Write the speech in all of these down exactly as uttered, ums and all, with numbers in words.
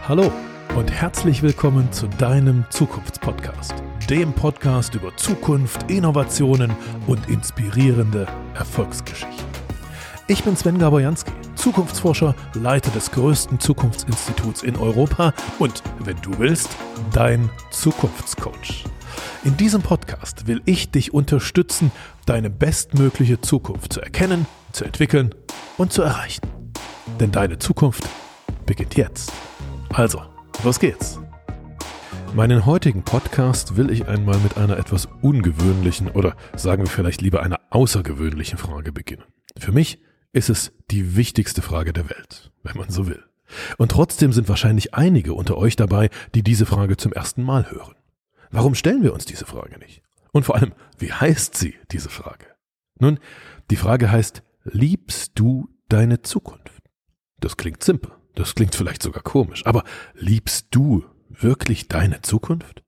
Hallo und herzlich willkommen zu deinem Zukunftspodcast, dem Podcast über Zukunft, Innovationen und inspirierende Erfolgsgeschichten. Ich bin Sven Gaborjanski, Zukunftsforscher, Leiter des größten Zukunftsinstituts in Europa und, wenn du willst, dein Zukunftscoach. In diesem Podcast will ich dich unterstützen, deine bestmögliche Zukunft zu erkennen, zu entwickeln und zu erreichen. Denn deine Zukunft beginnt jetzt. Also, los geht's! Meinen heutigen Podcast will ich einmal mit einer etwas ungewöhnlichen oder sagen wir vielleicht lieber einer außergewöhnlichen Frage beginnen. Für mich ist es die wichtigste Frage der Welt, wenn man so will. Und trotzdem sind wahrscheinlich einige unter euch dabei, die diese Frage zum ersten Mal hören. Warum stellen wir uns diese Frage nicht? Und vor allem, wie heißt sie, diese Frage? Nun, die Frage heißt, liebst du deine Zukunft? Das klingt simpel, das klingt vielleicht sogar komisch, aber liebst du wirklich deine Zukunft?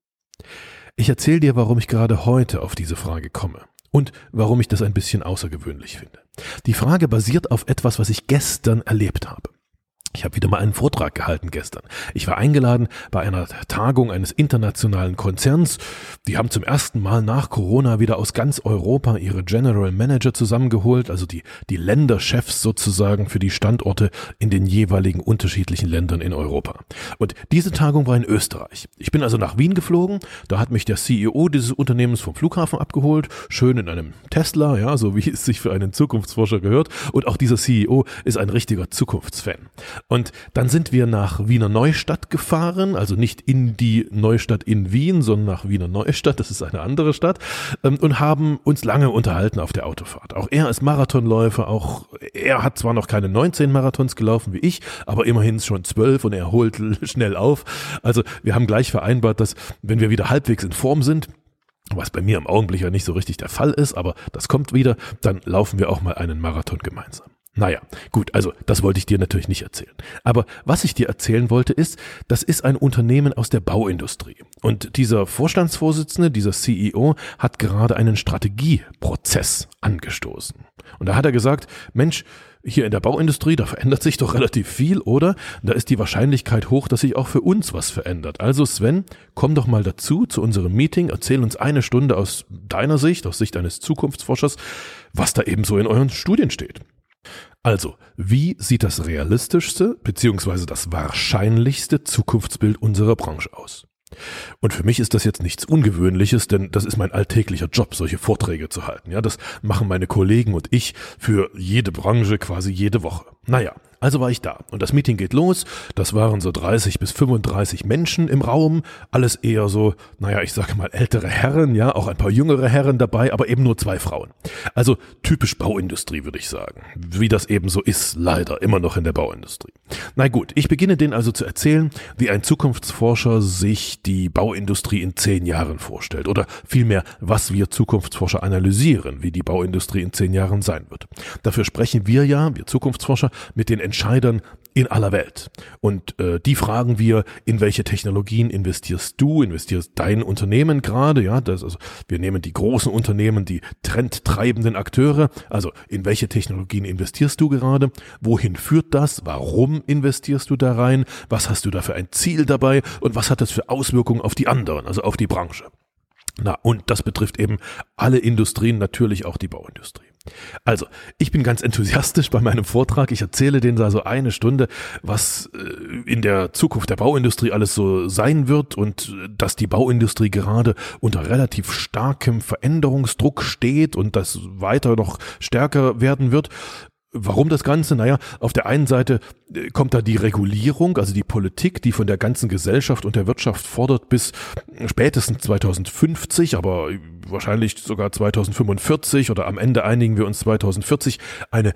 Ich erzähle dir, warum ich gerade heute auf diese Frage komme und warum ich das ein bisschen außergewöhnlich finde. Die Frage basiert auf etwas, was ich gestern erlebt habe. Ich habe wieder mal einen Vortrag gehalten gestern. Ich war eingeladen bei einer Tagung eines internationalen Konzerns. Die haben zum ersten Mal nach Corona wieder aus ganz Europa ihre General Manager zusammengeholt, also die, die Länderchefs sozusagen für die Standorte in den jeweiligen unterschiedlichen Ländern in Europa. Und diese Tagung war in Österreich. Ich bin also nach Wien geflogen, da hat mich der C E O dieses Unternehmens vom Flughafen abgeholt, schön in einem Tesla, ja, so wie es sich für einen Zukunftsforscher gehört. Und auch dieser C E O ist ein richtiger Zukunftsfan. Und dann sind wir nach Wiener Neustadt gefahren, also nicht in die Neustadt in Wien, sondern nach Wiener Neustadt, das ist eine andere Stadt, und haben uns lange unterhalten auf der Autofahrt. Auch er ist Marathonläufer, auch er hat zwar noch keine neunzehn Marathons gelaufen wie ich, aber immerhin schon zwölf und er holt schnell auf. Also wir haben gleich vereinbart, dass wenn wir wieder halbwegs in Form sind, was bei mir im Augenblick ja nicht so richtig der Fall ist, aber das kommt wieder, dann laufen wir auch mal einen Marathon gemeinsam. Naja, gut, also das wollte ich dir natürlich nicht erzählen. Aber was ich dir erzählen wollte ist, das ist ein Unternehmen aus der Bauindustrie. Und dieser Vorstandsvorsitzende, dieser C E O, hat gerade einen Strategieprozess angestoßen. Und da hat er gesagt, Mensch, hier in der Bauindustrie, da verändert sich doch relativ viel, oder? Da ist die Wahrscheinlichkeit hoch, dass sich auch für uns was verändert. Also Sven, komm doch mal dazu, zu unserem Meeting, erzähl uns eine Stunde aus deiner Sicht, aus Sicht eines Zukunftsforschers, was da eben so in euren Studien steht. Also, wie sieht das realistischste bzw. das wahrscheinlichste Zukunftsbild unserer Branche aus? Und für mich ist das jetzt nichts Ungewöhnliches, denn das ist mein alltäglicher Job, solche Vorträge zu halten. Ja, das machen meine Kollegen und ich für jede Branche quasi jede Woche. Naja, also war ich da und das Meeting geht los. Das waren so dreißig bis fünfunddreißig Menschen im Raum, alles eher so, naja, ich sage mal ältere Herren, ja, auch ein paar jüngere Herren dabei, aber eben nur zwei Frauen. Also typisch Bauindustrie, würde ich sagen, wie das eben so ist, leider immer noch in der Bauindustrie. Na gut, ich beginne denen also zu erzählen, wie ein Zukunftsforscher sich die Bauindustrie in zehn Jahren vorstellt oder vielmehr, was wir Zukunftsforscher analysieren, wie die Bauindustrie in zehn Jahren sein wird. Dafür sprechen wir ja, wir Zukunftsforscher, mit den Entscheidern in aller Welt. Und äh, die fragen wir, in welche Technologien investierst du, investierst dein Unternehmen gerade, ja, das, also wir nehmen die großen Unternehmen, die trendtreibenden Akteure, also in welche Technologien investierst du gerade, wohin führt das, warum investierst du da rein, was hast du da für ein Ziel dabei und was hat das für Auswirkungen auf die anderen, also auf die Branche. Na, und das betrifft eben alle Industrien, natürlich auch die Bauindustrie. Also, ich bin ganz enthusiastisch bei meinem Vortrag. Ich erzähle denen da so eine Stunde, was in der Zukunft der Bauindustrie alles so sein wird und dass die Bauindustrie gerade unter relativ starkem Veränderungsdruck steht und das weiter noch stärker werden wird. Warum das Ganze? Naja, auf der einen Seite kommt da die Regulierung, also die Politik, die von der ganzen Gesellschaft und der Wirtschaft fordert, bis spätestens zweitausendfünfzig, aber wahrscheinlich sogar zweitausendfünfundvierzig oder am Ende einigen wir uns zweitausendvierzig, eine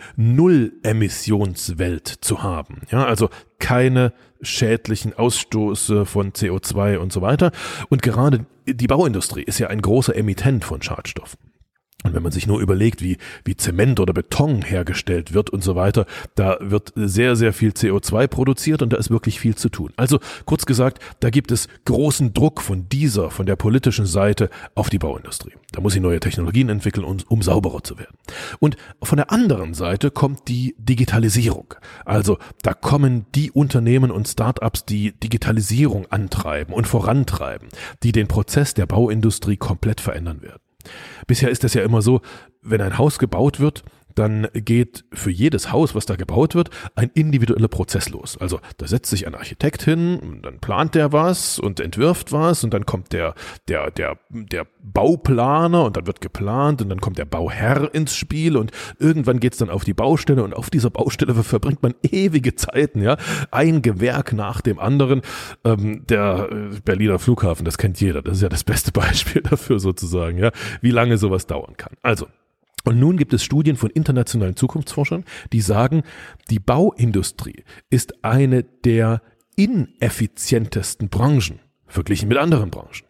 Null-Emissionswelt zu haben. Ja, also keine schädlichen Ausstoße von C O zwei und so weiter. Und gerade die Bauindustrie ist ja ein großer Emittent von Schadstoffen. Und wenn man sich nur überlegt, wie, wie Zement oder Beton hergestellt wird und so weiter, da wird sehr, sehr viel C O zwei produziert und da ist wirklich viel zu tun. Also kurz gesagt, da gibt es großen Druck von dieser, von der politischen Seite auf die Bauindustrie. Da muss sie neue Technologien entwickeln, um, um sauberer zu werden. Und von der anderen Seite kommt die Digitalisierung. Also da kommen die Unternehmen und Start-ups, die Digitalisierung antreiben und vorantreiben, die den Prozess der Bauindustrie komplett verändern werden. Bisher ist es ja immer so, wenn ein Haus gebaut wird, dann geht für jedes Haus, was da gebaut wird, ein individueller Prozess los. Also da setzt sich ein Architekt hin, dann plant der was und entwirft was und dann kommt der, der, der, der Bauplaner und dann wird geplant und dann kommt der Bauherr ins Spiel und irgendwann geht's dann auf die Baustelle und auf dieser Baustelle verbringt man ewige Zeiten, ja, ein Gewerk nach dem anderen. Ähm, der Berliner Flughafen, das kennt jeder, das ist ja das beste Beispiel dafür sozusagen, ja, wie lange sowas dauern kann. Also Und nun gibt es Studien von internationalen Zukunftsforschern, die sagen, die Bauindustrie ist eine der ineffizientesten Branchen, verglichen mit anderen Branchen.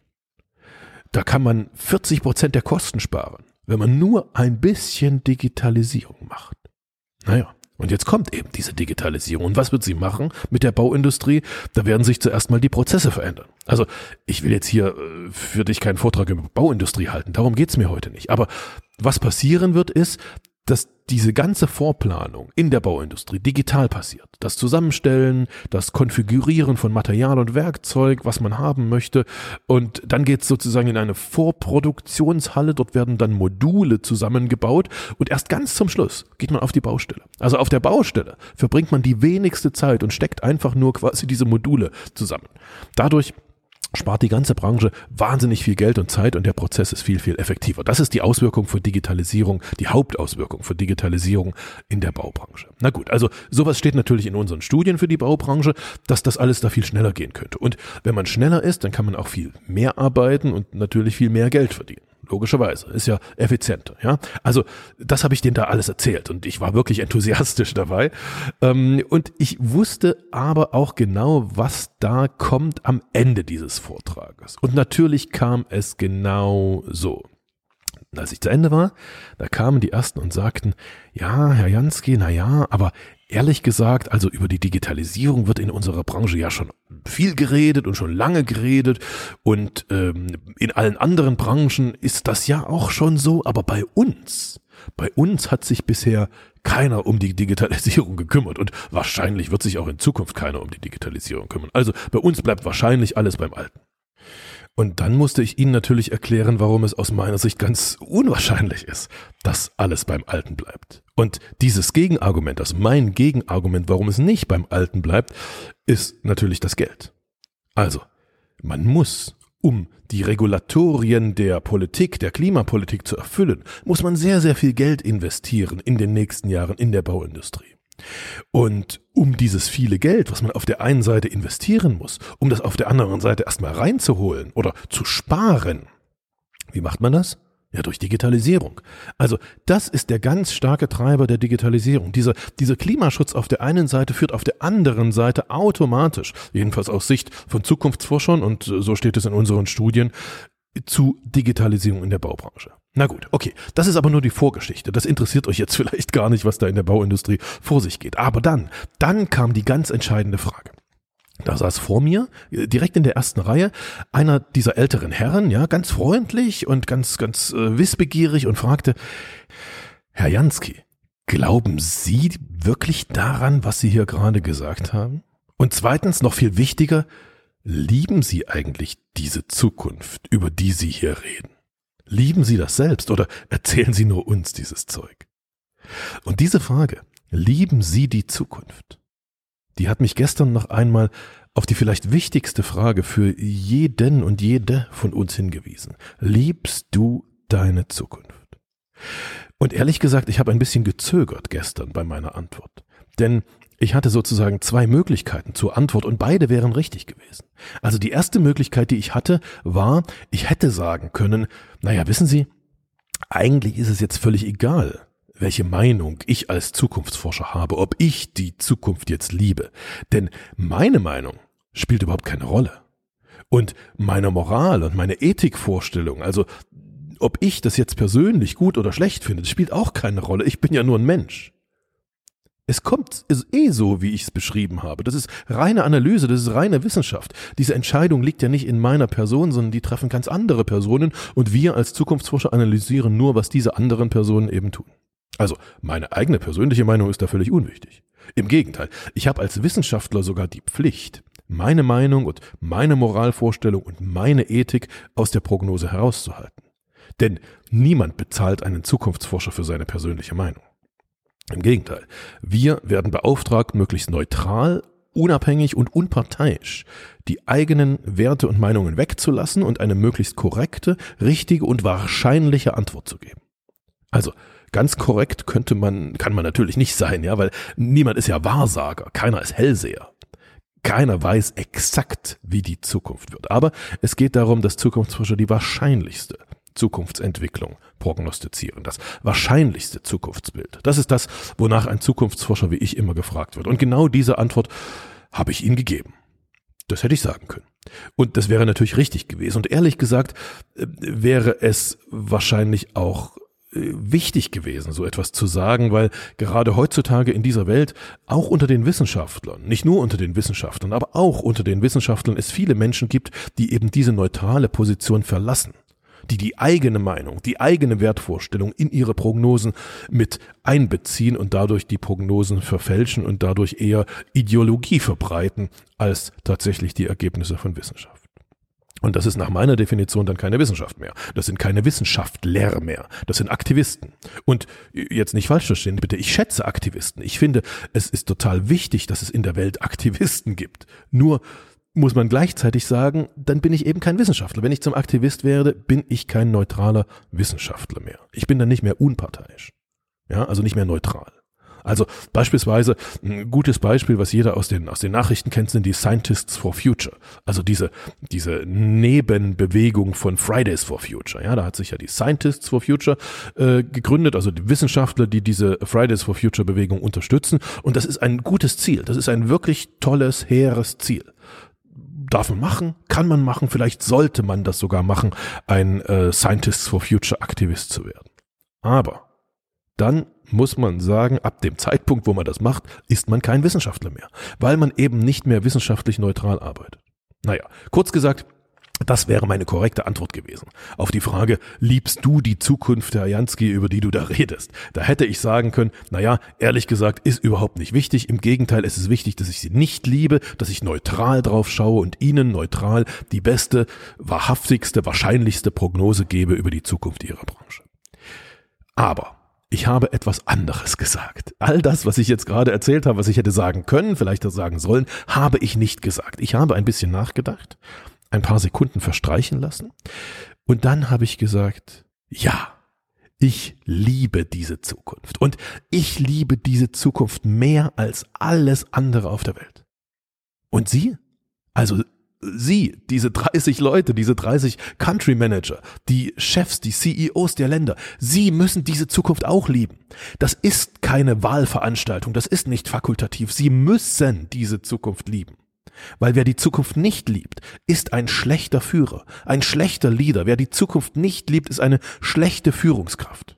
Da kann man vierzig Prozent der Kosten sparen, wenn man nur ein bisschen Digitalisierung macht. Naja, und jetzt kommt eben diese Digitalisierung. Und was wird sie machen mit der Bauindustrie? Da werden sich zuerst mal die Prozesse verändern. Also ich will jetzt hier für dich keinen Vortrag über Bauindustrie halten, darum geht's mir heute nicht. Aber was passieren wird, ist, dass diese ganze Vorplanung in der Bauindustrie digital passiert. Das Zusammenstellen, das Konfigurieren von Material und Werkzeug, was man haben möchte. Und dann geht es sozusagen in eine Vorproduktionshalle. Dort werden dann Module zusammengebaut. Und erst ganz zum Schluss geht man auf die Baustelle. Also auf der Baustelle verbringt man die wenigste Zeit und steckt einfach nur quasi diese Module zusammen. Dadurch spart die ganze Branche wahnsinnig viel Geld und Zeit und der Prozess ist viel, viel effektiver. Das ist die Auswirkung von Digitalisierung, die Hauptauswirkung von Digitalisierung in der Baubranche. Na gut, also sowas steht natürlich in unseren Studien für die Baubranche, dass das alles da viel schneller gehen könnte. Und wenn man schneller ist, dann kann man auch viel mehr arbeiten und natürlich viel mehr Geld verdienen. Logischerweise, ist ja effizienter, ja. Also das habe ich denen da alles erzählt und ich war wirklich enthusiastisch dabei. Ähm, und ich wusste aber auch genau, was da kommt am Ende dieses Vortrages. Und natürlich kam es genau so. Und als ich zu Ende war, da kamen die Ersten und sagten, ja, Herr Jansky, na ja, aber ehrlich gesagt, also über die Digitalisierung wird in unserer Branche ja schon viel geredet und schon lange geredet und ähm, in allen anderen Branchen ist das ja auch schon so, aber bei uns, bei uns hat sich bisher keiner um die Digitalisierung gekümmert und wahrscheinlich wird sich auch in Zukunft keiner um die Digitalisierung kümmern. Also bei uns bleibt wahrscheinlich alles beim Alten. Und dann musste ich Ihnen natürlich erklären, warum es aus meiner Sicht ganz unwahrscheinlich ist, dass alles beim Alten bleibt. Und dieses Gegenargument, also mein Gegenargument, warum es nicht beim Alten bleibt, ist natürlich das Geld. Also, man muss, um die Regulatorien der Politik, der Klimapolitik zu erfüllen, muss man sehr, sehr viel Geld investieren in den nächsten Jahren in der Bauindustrie. Und um dieses viele Geld, was man auf der einen Seite investieren muss, um das auf der anderen Seite erstmal reinzuholen oder zu sparen, wie macht man das? Ja, durch Digitalisierung. Also das ist der ganz starke Treiber der Digitalisierung. Dieser, dieser Klimaschutz auf der einen Seite führt auf der anderen Seite automatisch, jedenfalls aus Sicht von Zukunftsforschern, und so steht es in unseren Studien, zu Digitalisierung in der Baubranche. Na gut, okay, das ist aber nur die Vorgeschichte. Das interessiert euch jetzt vielleicht gar nicht, was da in der Bauindustrie vor sich geht. Aber dann, dann kam die ganz entscheidende Frage. Da saß vor mir, direkt in der ersten Reihe, einer dieser älteren Herren, ja, ganz freundlich und ganz, ganz äh, wissbegierig und fragte, Herr Jansky, glauben Sie wirklich daran, was Sie hier gerade gesagt haben? Und zweitens, noch viel wichtiger, lieben Sie eigentlich diese Zukunft, über die Sie hier reden? Lieben Sie das selbst oder erzählen Sie nur uns dieses Zeug? Und diese Frage, lieben Sie die Zukunft? Die hat mich gestern noch einmal auf die vielleicht wichtigste Frage für jeden und jede von uns hingewiesen. Liebst du deine Zukunft? Und ehrlich gesagt, ich habe ein bisschen gezögert gestern bei meiner Antwort. Denn ich hatte sozusagen zwei Möglichkeiten zur Antwort und beide wären richtig gewesen. Also die erste Möglichkeit, die ich hatte, war, ich hätte sagen können, naja, wissen Sie, eigentlich ist es jetzt völlig egal, welche Meinung ich als Zukunftsforscher habe, ob ich die Zukunft jetzt liebe. Denn meine Meinung spielt überhaupt keine Rolle. Und meine Moral und meine Ethikvorstellung, also ob ich das jetzt persönlich gut oder schlecht finde, das spielt auch keine Rolle. Ich bin ja nur ein Mensch. Es kommt ist eh so, wie ich es beschrieben habe. Das ist reine Analyse, das ist reine Wissenschaft. Diese Entscheidung liegt ja nicht in meiner Person, sondern die treffen ganz andere Personen und wir als Zukunftsforscher analysieren nur, was diese anderen Personen eben tun. Also meine eigene persönliche Meinung ist da völlig unwichtig. Im Gegenteil, ich habe als Wissenschaftler sogar die Pflicht, meine Meinung und meine Moralvorstellung und meine Ethik aus der Prognose herauszuhalten. Denn niemand bezahlt einen Zukunftsforscher für seine persönliche Meinung. Im Gegenteil, wir werden beauftragt, möglichst neutral, unabhängig und unparteiisch die eigenen Werte und Meinungen wegzulassen und eine möglichst korrekte, richtige und wahrscheinliche Antwort zu geben. Also ganz korrekt könnte man, kann man natürlich nicht sein, ja, weil niemand ist ja Wahrsager, keiner ist Hellseher. Keiner weiß exakt, wie die Zukunft wird. Aber es geht darum, dass Zukunftsforscher die wahrscheinlichste Zukunftsentwicklung prognostizieren. Das wahrscheinlichste Zukunftsbild. Das ist das, wonach ein Zukunftsforscher wie ich immer gefragt wird. Und genau diese Antwort habe ich Ihnen gegeben. Das hätte ich sagen können. Und das wäre natürlich richtig gewesen. Und ehrlich gesagt wäre es wahrscheinlich auch wichtig gewesen, so etwas zu sagen, weil gerade heutzutage in dieser Welt, auch unter den Wissenschaftlern, nicht nur unter den Wissenschaftlern, aber auch unter den Wissenschaftlern es viele Menschen gibt, die eben diese neutrale Position verlassen, die die eigene Meinung, die eigene Wertvorstellung in ihre Prognosen mit einbeziehen und dadurch die Prognosen verfälschen und dadurch eher Ideologie verbreiten als tatsächlich die Ergebnisse von Wissenschaft. Und das ist nach meiner Definition dann keine Wissenschaft mehr. Das sind keine Wissenschaftler mehr. Das sind Aktivisten. Und jetzt nicht falsch verstehen, bitte, ich schätze Aktivisten. Ich finde, es ist total wichtig, dass es in der Welt Aktivisten gibt. Nur muss man gleichzeitig sagen, dann bin ich eben kein Wissenschaftler. Wenn ich zum Aktivist werde, bin ich kein neutraler Wissenschaftler mehr. Ich bin dann nicht mehr unparteiisch. Ja, also nicht mehr neutral. Also beispielsweise ein gutes Beispiel, was jeder aus den aus den Nachrichten kennt, sind die Scientists for Future. Also diese diese Nebenbewegung von Fridays for Future. Ja, da hat sich ja die Scientists for Future äh, gegründet, also die Wissenschaftler, die diese Fridays for Future Bewegung unterstützen. Und das ist ein gutes Ziel. Das ist ein wirklich tolles, hehres Ziel. Darf man machen, kann man machen, vielleicht sollte man das sogar machen, ein äh, Scientists for Future Aktivist zu werden. Aber dann muss man sagen, ab dem Zeitpunkt, wo man das macht, ist man kein Wissenschaftler mehr, weil man eben nicht mehr wissenschaftlich neutral arbeitet. Naja, kurz gesagt, das wäre meine korrekte Antwort gewesen auf die Frage, liebst du die Zukunft der Jansky, über die du da redest? Da hätte ich sagen können, naja, ehrlich gesagt, ist überhaupt nicht wichtig. Im Gegenteil, es ist wichtig, dass ich sie nicht liebe, dass ich neutral drauf schaue und ihnen neutral die beste, wahrhaftigste, wahrscheinlichste Prognose gebe über die Zukunft ihrer Branche. Aber ich habe etwas anderes gesagt. All das, was ich jetzt gerade erzählt habe, was ich hätte sagen können, vielleicht auch sagen sollen, habe ich nicht gesagt. Ich habe ein bisschen nachgedacht, ein paar Sekunden verstreichen lassen und dann habe ich gesagt, ja, ich liebe diese Zukunft und ich liebe diese Zukunft mehr als alles andere auf der Welt. Und Sie? Also Sie, diese dreißig Leute, diese dreißig Country Manager, die Chefs, die C E Os der Länder, Sie müssen diese Zukunft auch lieben. Das ist keine Wahlveranstaltung, das ist nicht fakultativ. Sie müssen diese Zukunft lieben. Weil wer die Zukunft nicht liebt, ist ein schlechter Führer, ein schlechter Leader. Wer die Zukunft nicht liebt, ist eine schlechte Führungskraft.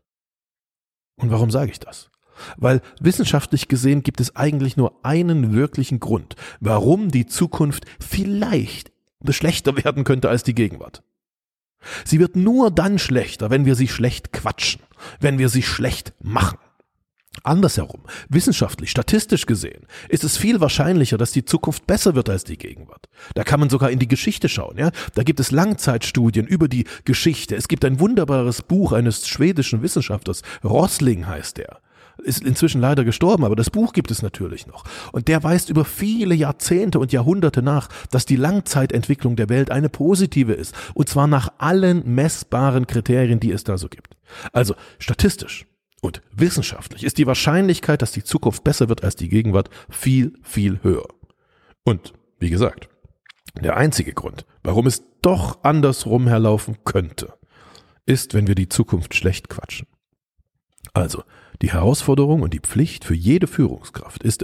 Und warum sage ich das? Weil wissenschaftlich gesehen gibt es eigentlich nur einen wirklichen Grund, warum die Zukunft vielleicht schlechter werden könnte als die Gegenwart. Sie wird nur dann schlechter, wenn wir sie schlecht quatschen, wenn wir sie schlecht machen. Andersherum, wissenschaftlich, statistisch gesehen, ist es viel wahrscheinlicher, dass die Zukunft besser wird als die Gegenwart. Da kann man sogar in die Geschichte schauen. Ja? Da gibt es Langzeitstudien über die Geschichte. Es gibt ein wunderbares Buch eines schwedischen Wissenschaftlers, Rosling heißt der. Ist inzwischen leider gestorben, aber das Buch gibt es natürlich noch. Und der weist über viele Jahrzehnte und Jahrhunderte nach, dass die Langzeitentwicklung der Welt eine positive ist. Und zwar nach allen messbaren Kriterien, die es da so gibt. Also statistisch und wissenschaftlich ist die Wahrscheinlichkeit, dass die Zukunft besser wird als die Gegenwart, viel, viel höher. Und wie gesagt, der einzige Grund, warum es doch andersrum herlaufen könnte, ist, wenn wir die Zukunft schlecht quatschen. Also, die Herausforderung und die Pflicht für jede Führungskraft ist es,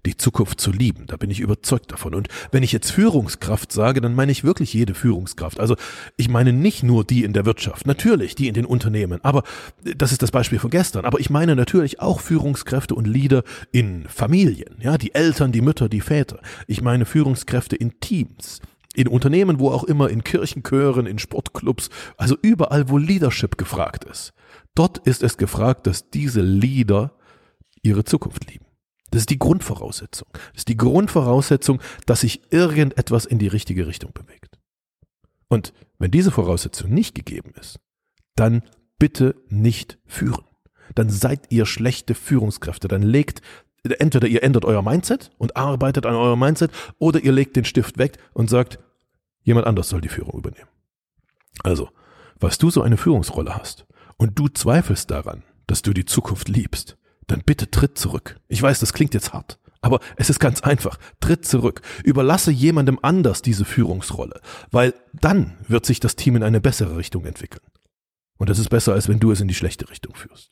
die Zukunft zu lieben. Da bin ich überzeugt davon. Und wenn ich jetzt Führungskraft sage, dann meine ich wirklich jede Führungskraft. Also ich meine nicht nur die in der Wirtschaft, natürlich die in den Unternehmen, aber das ist das Beispiel von gestern. Aber ich meine natürlich auch Führungskräfte und Leader in Familien, ja, die Eltern, die Mütter, die Väter. Ich meine Führungskräfte in Teams, in Unternehmen, wo auch immer, in Kirchenchören, in Sportclubs, also überall, wo Leadership gefragt ist. Dort ist es gefragt, dass diese Leader ihre Zukunft lieben. Das ist die Grundvoraussetzung. Das ist die Grundvoraussetzung, dass sich irgendetwas in die richtige Richtung bewegt. Und wenn diese Voraussetzung nicht gegeben ist, dann bitte nicht führen. Dann seid ihr schlechte Führungskräfte. Dann legt, entweder ihr ändert euer Mindset und arbeitet an eurem Mindset, oder ihr legt den Stift weg und sagt, jemand anders soll die Führung übernehmen. Also, falls du so eine Führungsrolle hast und du zweifelst daran, dass du die Zukunft liebst, dann bitte tritt zurück. Ich weiß, das klingt jetzt hart, aber es ist ganz einfach. Tritt zurück. Überlasse jemandem anders diese Führungsrolle, weil dann wird sich das Team in eine bessere Richtung entwickeln. Und das ist besser, als wenn du es in die schlechte Richtung führst.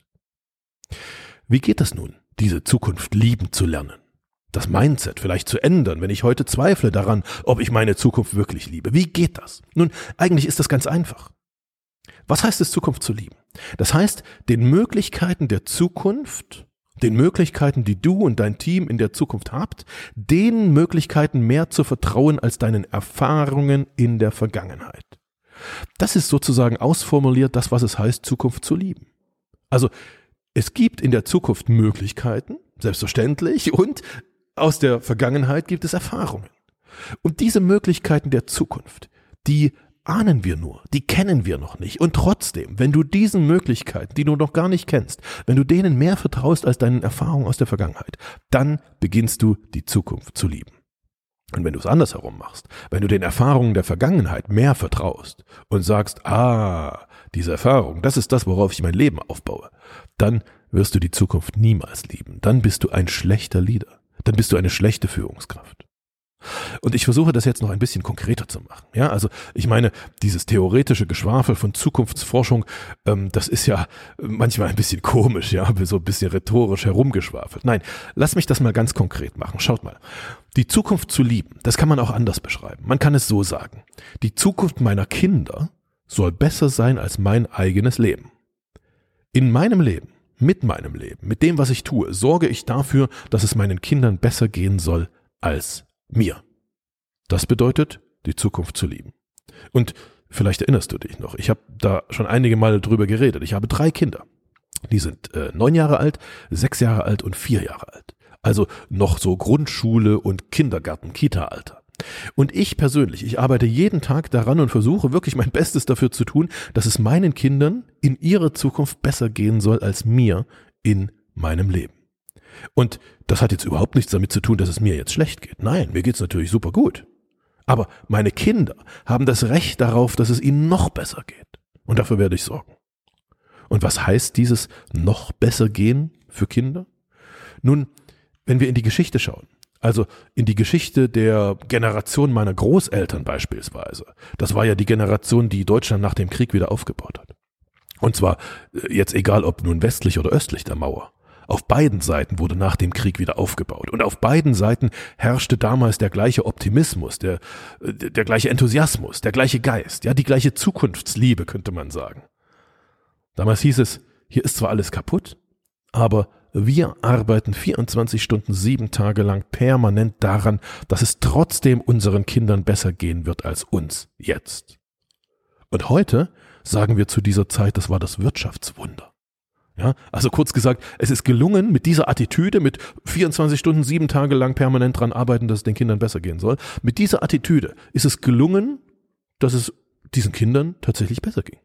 Wie geht das nun, diese Zukunft lieben zu lernen? Das Mindset vielleicht zu ändern, wenn ich heute zweifle daran, ob ich meine Zukunft wirklich liebe. Wie geht das? Nun, eigentlich ist das ganz einfach. Was heißt es, Zukunft zu lieben? Das heißt, den Möglichkeiten der Zukunft, den Möglichkeiten, die du und dein Team in der Zukunft habt, den Möglichkeiten mehr zu vertrauen als deinen Erfahrungen in der Vergangenheit. Das ist sozusagen ausformuliert das, was es heißt, Zukunft zu lieben. Also, es gibt in der Zukunft Möglichkeiten, selbstverständlich, und aus der Vergangenheit gibt es Erfahrungen. Und diese Möglichkeiten der Zukunft, die ahnen wir nur, die kennen wir noch nicht. Und trotzdem, wenn du diesen Möglichkeiten, die du noch gar nicht kennst, wenn du denen mehr vertraust als deinen Erfahrungen aus der Vergangenheit, dann beginnst du die Zukunft zu lieben. Und wenn du es andersherum machst, wenn du den Erfahrungen der Vergangenheit mehr vertraust und sagst, ah, diese Erfahrung, das ist das, worauf ich mein Leben aufbaue, dann wirst du die Zukunft niemals lieben. Dann bist du ein schlechter Leader. Dann bist du eine schlechte Führungskraft. Und ich versuche das jetzt noch ein bisschen konkreter zu machen. Ja, also ich meine, dieses theoretische Geschwafel von Zukunftsforschung, ähm, das ist ja manchmal ein bisschen komisch, ja, so ein bisschen rhetorisch herumgeschwafelt. Nein, lass mich das mal ganz konkret machen. Schaut mal, die Zukunft zu lieben, das kann man auch anders beschreiben. Man kann es so sagen: Die Zukunft meiner Kinder soll besser sein als mein eigenes Leben. In meinem Leben, mit meinem Leben, mit dem, was ich tue, sorge ich dafür, dass es meinen Kindern besser gehen soll als mir. Das bedeutet, die Zukunft zu lieben. Und vielleicht erinnerst du dich noch, ich habe da schon einige Male drüber geredet. Ich habe drei Kinder. Die sind äh, neun Jahre alt, sechs Jahre alt und vier Jahre alt. Also noch so Grundschule und Kindergarten, Kita-Alter. Und ich persönlich, ich arbeite jeden Tag daran und versuche wirklich mein Bestes dafür zu tun, dass es meinen Kindern in ihrer Zukunft besser gehen soll als mir in meinem Leben. Und das hat jetzt überhaupt nichts damit zu tun, dass es mir jetzt schlecht geht. Nein, mir geht's natürlich super gut. Aber meine Kinder haben das Recht darauf, dass es ihnen noch besser geht. Und dafür werde ich sorgen. Und was heißt dieses noch besser gehen für Kinder? Nun, wenn wir in die Geschichte schauen, also in die Geschichte der Generation meiner Großeltern beispielsweise, das war ja die Generation, die Deutschland nach dem Krieg wieder aufgebaut hat. Und zwar jetzt egal, ob nun westlich oder östlich der Mauer. Auf beiden Seiten wurde nach dem Krieg wieder aufgebaut. Und auf beiden Seiten herrschte damals der gleiche Optimismus, der, der, der gleiche Enthusiasmus, der gleiche Geist, ja, die gleiche Zukunftsliebe, könnte man sagen. Damals hieß es, hier ist zwar alles kaputt, aber wir arbeiten vierundzwanzig Stunden, sieben Tage lang permanent daran, dass es trotzdem unseren Kindern besser gehen wird als uns jetzt. Und heute sagen wir zu dieser Zeit, das war das Wirtschaftswunder. Ja, also kurz gesagt, es ist gelungen, mit dieser Attitüde, mit vierundzwanzig Stunden, sieben Tage lang permanent dran arbeiten, dass es den Kindern besser gehen soll, mit dieser Attitüde ist es gelungen, dass es diesen Kindern tatsächlich besser ging.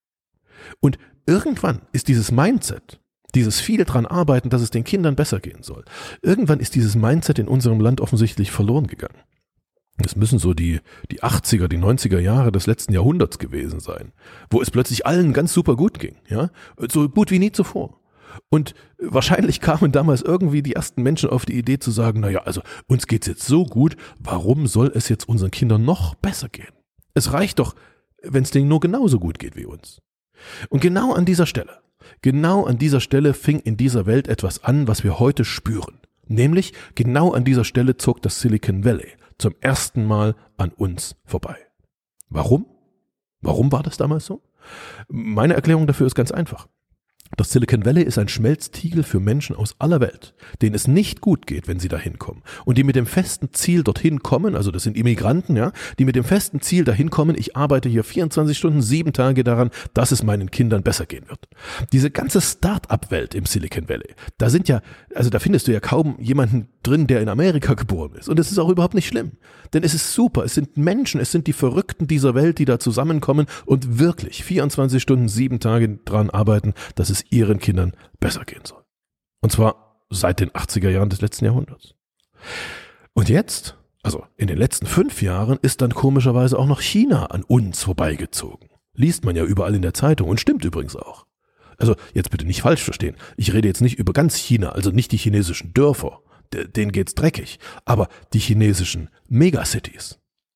Und irgendwann ist dieses Mindset, dieses viele dran arbeiten, dass es den Kindern besser gehen soll, irgendwann ist dieses Mindset in unserem Land offensichtlich verloren gegangen. Es müssen so die, die achtziger, die neunziger Jahre des letzten Jahrhunderts gewesen sein, wo es plötzlich allen ganz super gut ging, ja, so gut wie nie zuvor. Und wahrscheinlich kamen damals irgendwie die ersten Menschen auf die Idee zu sagen, naja, also uns geht's jetzt so gut, warum soll es jetzt unseren Kindern noch besser gehen? Es reicht doch, wenn es denen nur genauso gut geht wie uns. Und genau an dieser Stelle, genau an dieser Stelle fing in dieser Welt etwas an, was wir heute spüren. Nämlich genau an dieser Stelle zog das Silicon Valley zum ersten Mal an uns vorbei. Warum? Warum war das damals so? Meine Erklärung dafür ist ganz einfach. Das Silicon Valley ist ein Schmelztiegel für Menschen aus aller Welt, denen es nicht gut geht, wenn sie da hinkommen. Und die mit dem festen Ziel dorthin kommen, also das sind Immigranten, ja, die mit dem festen Ziel dahin kommen, ich arbeite hier vierundzwanzig Stunden, sieben Tage daran, dass es meinen Kindern besser gehen wird. Diese ganze Start-up-Welt im Silicon Valley, da sind ja, also da findest du ja kaum jemanden drin, der in Amerika geboren ist. Und es ist auch überhaupt nicht schlimm. Denn es ist super, es sind Menschen, es sind die Verrückten dieser Welt, die da zusammenkommen und wirklich vierundzwanzig Stunden, sieben Tage dran arbeiten, dass es ihren Kindern besser gehen soll. Und zwar seit den achtziger Jahren des letzten Jahrhunderts. Und jetzt, also in den letzten fünf Jahren, ist dann komischerweise auch noch China an uns vorbeigezogen. Liest man ja überall in der Zeitung und stimmt übrigens auch. Also jetzt bitte nicht falsch verstehen. Ich rede jetzt nicht über ganz China, also nicht die chinesischen Dörfer. Denen geht's dreckig. Aber die chinesischen Megacities.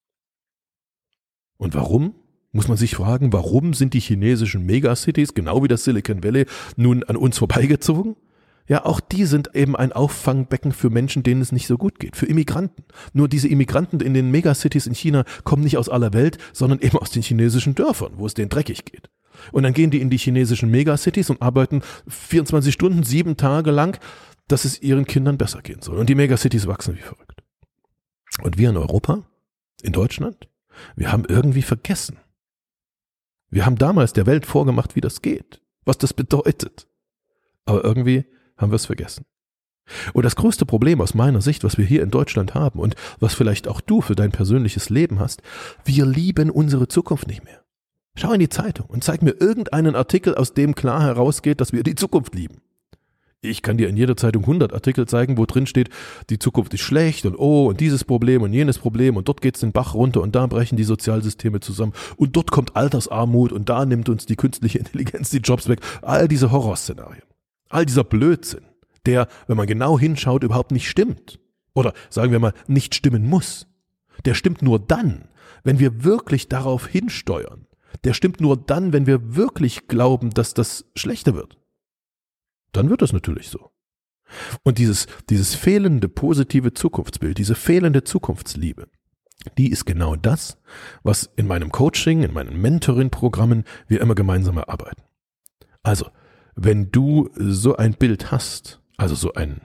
Und warum? Muss man sich fragen, warum sind die chinesischen Megacities, genau wie das Silicon Valley, nun an uns vorbeigezogen? Ja, auch die sind eben ein Auffangbecken für Menschen, denen es nicht so gut geht, für Immigranten. Nur diese Immigranten in den Megacities in China kommen nicht aus aller Welt, sondern eben aus den chinesischen Dörfern, wo es denen dreckig geht. Und dann gehen die in die chinesischen Megacities und arbeiten vierundzwanzig Stunden, sieben Tage lang, dass es ihren Kindern besser gehen soll. Und die Megacities wachsen wie verrückt. Und wir in Europa, in Deutschland, wir haben irgendwie vergessen. Wir haben damals der Welt vorgemacht, wie das geht, was das bedeutet. Aber irgendwie haben wir es vergessen. Und das größte Problem aus meiner Sicht, was wir hier in Deutschland haben und was vielleicht auch du für dein persönliches Leben hast, wir lieben unsere Zukunft nicht mehr. Schau in die Zeitung und zeig mir irgendeinen Artikel, aus dem klar herausgeht, dass wir die Zukunft lieben. Ich kann dir in jeder Zeitung hundert Artikel zeigen, wo drin steht, die Zukunft ist schlecht und oh und dieses Problem und jenes Problem und dort geht's den Bach runter und da brechen die Sozialsysteme zusammen und dort kommt Altersarmut und da nimmt uns die künstliche Intelligenz die Jobs weg. All diese Horrorszenarien, all dieser Blödsinn, der, wenn man genau hinschaut, überhaupt nicht stimmt oder sagen wir mal, nicht stimmen muss. Der stimmt nur dann, wenn wir wirklich darauf hinsteuern. Der stimmt nur dann, wenn wir wirklich glauben, dass das schlechter wird. Dann wird das natürlich so. Und dieses, dieses fehlende positive Zukunftsbild, diese fehlende Zukunftsliebe, die ist genau das, was in meinem Coaching, in meinen Mentoring-Programmen wir immer gemeinsam erarbeiten. Also, wenn du so ein Bild hast, also so ein,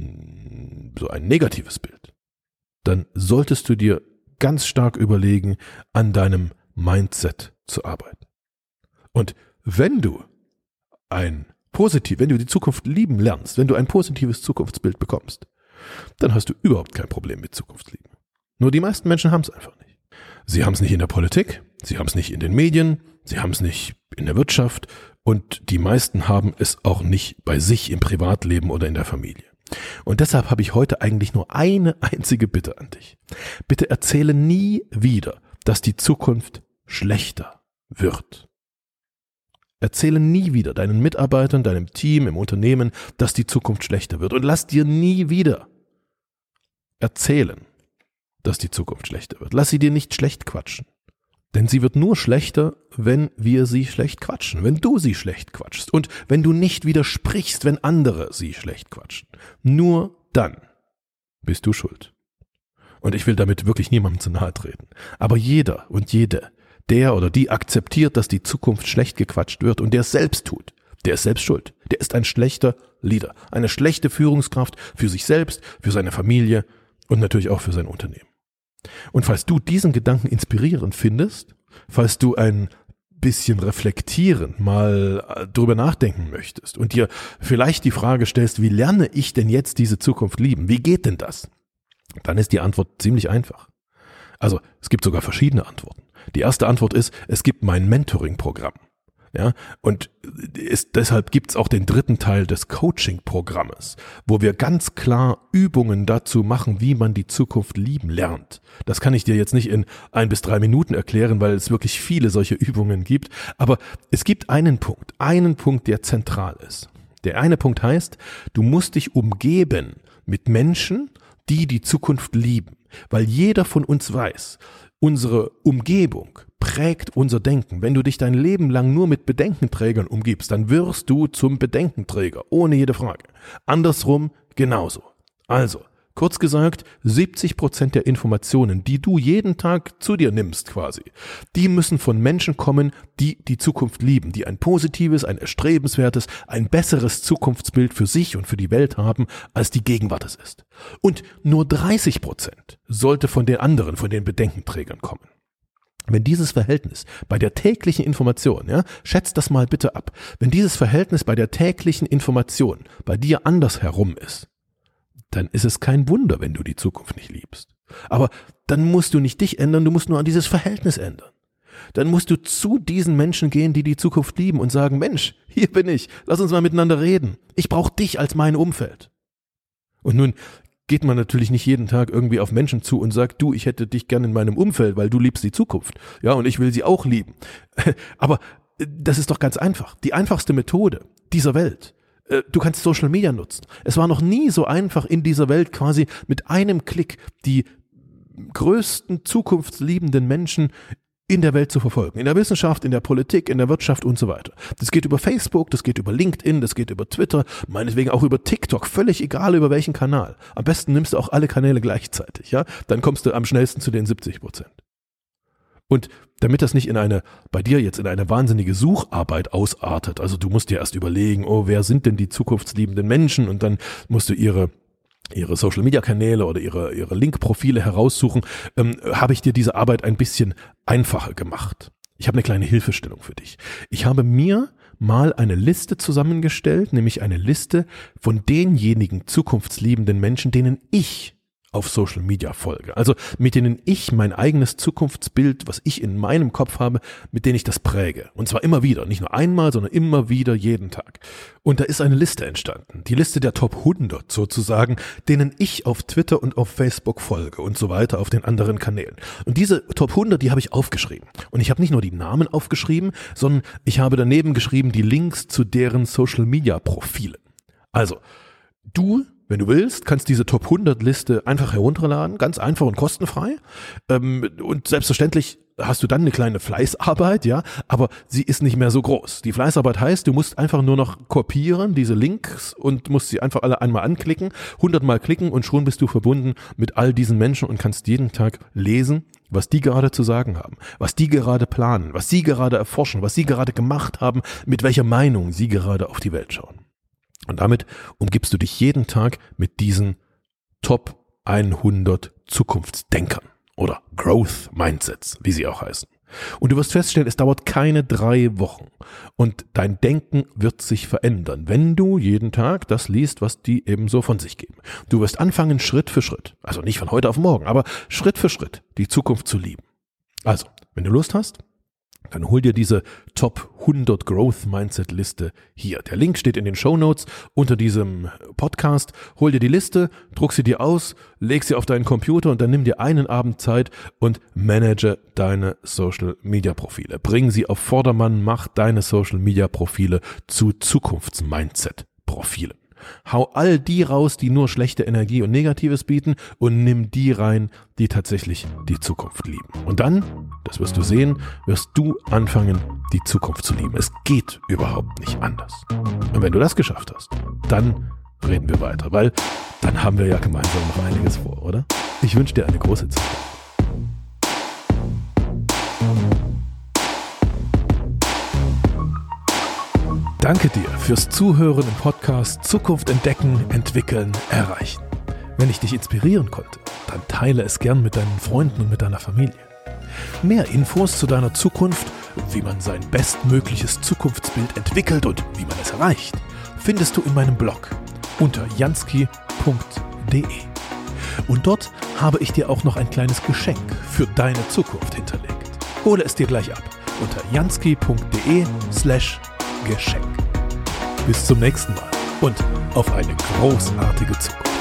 so ein negatives Bild, dann solltest du dir ganz stark überlegen, an deinem Mindset zu arbeiten. Und wenn du ein positiv, wenn du die Zukunft lieben lernst, wenn du ein positives Zukunftsbild bekommst, dann hast du überhaupt kein Problem mit Zukunftsliebe. Nur die meisten Menschen haben es einfach nicht. Sie haben es nicht in der Politik, sie haben es nicht in den Medien, sie haben es nicht in der Wirtschaft und die meisten haben es auch nicht bei sich im Privatleben oder in der Familie. Und deshalb habe ich heute eigentlich nur eine einzige Bitte an dich. Bitte erzähle nie wieder, dass die Zukunft schlechter wird. Erzähle nie wieder deinen Mitarbeitern, deinem Team, im Unternehmen, dass die Zukunft schlechter wird. Und lass dir nie wieder erzählen, dass die Zukunft schlechter wird. Lass sie dir nicht schlecht quatschen. Denn sie wird nur schlechter, wenn wir sie schlecht quatschen, wenn du sie schlecht quatschst und wenn du nicht widersprichst, wenn andere sie schlecht quatschen. Nur dann bist du schuld. Und ich will damit wirklich niemandem zu nahe treten. Aber jeder und jede, der oder die akzeptiert, dass die Zukunft schlecht gequatscht wird und der es selbst tut, der ist selbst schuld. Der ist ein schlechter Leader, eine schlechte Führungskraft für sich selbst, für seine Familie und natürlich auch für sein Unternehmen. Und falls du diesen Gedanken inspirierend findest, falls du ein bisschen reflektierend mal drüber nachdenken möchtest und dir vielleicht die Frage stellst, wie lerne ich denn jetzt diese Zukunft lieben? Wie geht denn das? Dann ist die Antwort ziemlich einfach. Also es gibt sogar verschiedene Antworten. Die erste Antwort ist, es gibt mein Mentoring-Programm. Ja, und ist, deshalb gibt's auch den dritten Teil des Coaching-Programmes, wo wir ganz klar Übungen dazu machen, wie man die Zukunft lieben lernt. Das kann ich dir jetzt nicht in ein bis drei Minuten erklären, weil es wirklich viele solche Übungen gibt. Aber es gibt einen Punkt, einen Punkt, der zentral ist. Der eine Punkt heißt, du musst dich umgeben mit Menschen, die die Zukunft lieben. Weil jeder von uns weiß, unsere Umgebung prägt unser Denken. Wenn du dich dein Leben lang nur mit Bedenkenträgern umgibst, dann wirst du zum Bedenkenträger, ohne jede Frage. Andersrum genauso. Also, kurz gesagt, siebzig Prozent der Informationen, die du jeden Tag zu dir nimmst quasi, die müssen von Menschen kommen, die die Zukunft lieben, die ein positives, ein erstrebenswertes, ein besseres Zukunftsbild für sich und für die Welt haben, als die Gegenwart es ist. Und nur dreißig Prozent sollte von den anderen, von den Bedenkenträgern kommen. Wenn dieses Verhältnis bei der täglichen Information, ja, schätzt das mal bitte ab, wenn dieses Verhältnis bei der täglichen Information bei dir andersherum ist, dann ist es kein Wunder, wenn du die Zukunft nicht liebst. Aber dann musst du nicht dich ändern, du musst nur an dieses Verhältnis ändern. Dann musst du zu diesen Menschen gehen, die die Zukunft lieben und sagen, Mensch, hier bin ich, lass uns mal miteinander reden. Ich brauche dich als mein Umfeld. Und nun geht man natürlich nicht jeden Tag irgendwie auf Menschen zu und sagt, du, ich hätte dich gern in meinem Umfeld, weil du liebst die Zukunft. Ja, und ich will sie auch lieben. Aber das ist doch ganz einfach. Die einfachste Methode dieser Welt. Du kannst Social Media nutzen. Es war noch nie so einfach in dieser Welt quasi mit einem Klick die größten zukunftsliebenden Menschen in der Welt zu verfolgen. In der Wissenschaft, in der Politik, in der Wirtschaft und so weiter. Das geht über Facebook, das geht über LinkedIn, das geht über Twitter, meinetwegen auch über TikTok, völlig egal über welchen Kanal. Am besten nimmst du auch alle Kanäle gleichzeitig, ja? Dann kommst du am schnellsten zu den siebzig Prozent. Und damit das nicht in eine, bei dir jetzt in eine wahnsinnige Sucharbeit ausartet, also du musst dir erst überlegen, oh, wer sind denn die zukunftsliebenden Menschen, und dann musst du ihre ihre Social-Media-Kanäle oder ihre ihre Link-Profile heraussuchen, ähm, habe ich dir diese Arbeit ein bisschen einfacher gemacht. Ich habe eine kleine Hilfestellung für dich. Ich habe mir mal eine Liste zusammengestellt, nämlich eine Liste von denjenigen zukunftsliebenden Menschen, denen ich auf Social Media folge. Also mit denen ich mein eigenes Zukunftsbild, was ich in meinem Kopf habe, mit denen ich das präge. Und zwar immer wieder, nicht nur einmal, sondern immer wieder, jeden Tag. Und da ist eine Liste entstanden. Die Liste der Top hundert sozusagen, denen ich auf Twitter und auf Facebook folge und so weiter auf den anderen Kanälen. Und diese Top hundert, die habe ich aufgeschrieben. Und ich habe nicht nur die Namen aufgeschrieben, sondern ich habe daneben geschrieben die Links zu deren Social Media Profilen. Also, du, wenn du willst, kannst diese Top hundert Liste einfach herunterladen, ganz einfach und kostenfrei. Und selbstverständlich hast du dann eine kleine Fleißarbeit, ja, aber sie ist nicht mehr so groß. Die Fleißarbeit heißt, du musst einfach nur noch kopieren, diese Links, und musst sie einfach alle einmal anklicken, hundert Mal klicken, und schon bist du verbunden mit all diesen Menschen und kannst jeden Tag lesen, was die gerade zu sagen haben, was die gerade planen, was sie gerade erforschen, was sie gerade gemacht haben, mit welcher Meinung sie gerade auf die Welt schauen. Und damit umgibst du dich jeden Tag mit diesen Top hundert Zukunftsdenkern oder Growth Mindsets, wie sie auch heißen. Und du wirst feststellen, es dauert keine drei Wochen und dein Denken wird sich verändern, wenn du jeden Tag das liest, was die eben so von sich geben. Du wirst anfangen, Schritt für Schritt, also nicht von heute auf morgen, aber Schritt für Schritt die Zukunft zu lieben. Also, wenn du Lust hast, dann hol dir diese Top hundert Growth Mindset Liste hier. Der Link steht in den Shownotes unter diesem Podcast. Hol dir die Liste, druck sie dir aus, leg sie auf deinen Computer und dann nimm dir einen Abend Zeit und manage deine Social Media Profile. Bring sie auf Vordermann, mach deine Social Media Profile zu Zukunfts-Mindset Profilen. Hau all die raus, die nur schlechte Energie und Negatives bieten, und nimm die rein, die tatsächlich die Zukunft lieben. Und dann, das wirst du sehen, wirst du anfangen, die Zukunft zu lieben. Es geht überhaupt nicht anders. Und wenn du das geschafft hast, dann reden wir weiter, weil dann haben wir ja gemeinsam noch einiges vor, oder? Ich wünsche dir eine große Zeit. Danke dir fürs Zuhören im Podcast Zukunft entdecken, entwickeln, erreichen. Wenn ich dich inspirieren konnte, dann teile es gern mit deinen Freunden und mit deiner Familie. Mehr Infos zu deiner Zukunft, wie man sein bestmögliches Zukunftsbild entwickelt und wie man es erreicht, findest du in meinem Blog unter jansky punkt de. Und dort habe ich dir auch noch ein kleines Geschenk für deine Zukunft hinterlegt. Hole es dir gleich ab unter jansky punkt de slash Geschenk. Bis zum nächsten Mal und auf eine großartige Zukunft.